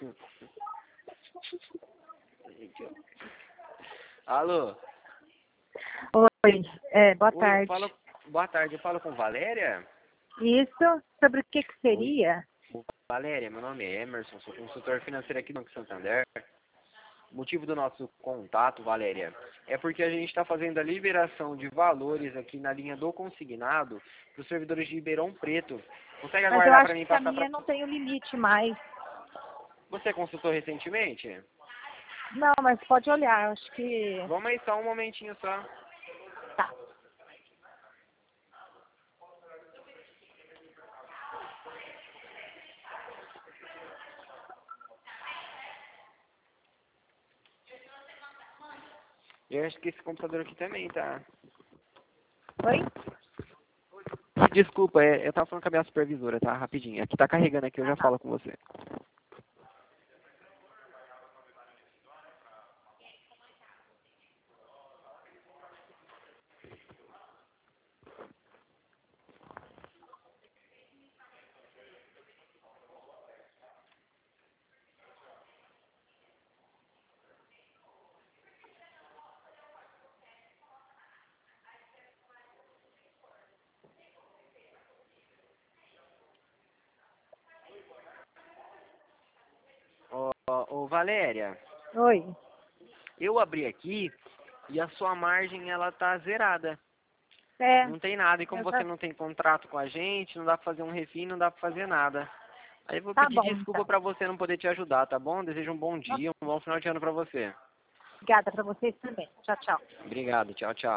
Alô? Oi, boa Oi, tarde. boa tarde, eu falo com Valéria? Isso, sobre o que Oi, seria? Valéria, meu nome é Emerson, sou consultor financeiro aqui do Banco Santander. O motivo do nosso contato, Valéria, é porque a gente está fazendo a liberação de valores aqui na linha do consignado para os servidores de Ribeirão Preto. Consegue Mas eu aguardar para acho mim que a passar minha para... não tem o limite mais. Você consultou recentemente? Não, mas pode olhar, acho que... Vamos aí só um momentinho só. Tá. Eu acho que esse computador aqui também tá... Oi? Desculpa, eu tava falando com a minha supervisora, tá? Rapidinho. Aqui tá carregando aqui, eu já falo com você. Ô, Valéria, Oi. eu abri aqui e a sua margem, ela tá zerada. É, Não tem nada. E como eu você já... não tem contrato com a gente, não dá pra fazer um refim, não dá pra fazer nada. Aí eu vou Tá pedir bom, desculpa então. pra você não poder te ajudar, tá bom? Desejo um bom dia, um bom final de ano pra você. Obrigada para vocês também. Tchau, tchau. Obrigado, tchau, tchau.